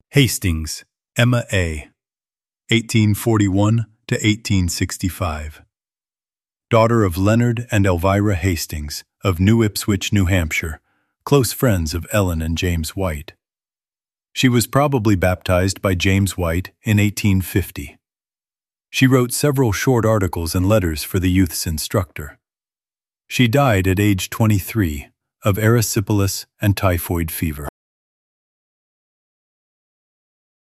Hastings, Emma A., 1841 to 1865. Daughter of Leonard and Elvira Hastings, of New Ipswich, New Hampshire, close friends of Ellen and James White. She was probably baptized by James White in 1850. She wrote several short articles and letters for the youth's instructor. She died at age 23 of erysipelas and typhoid fever.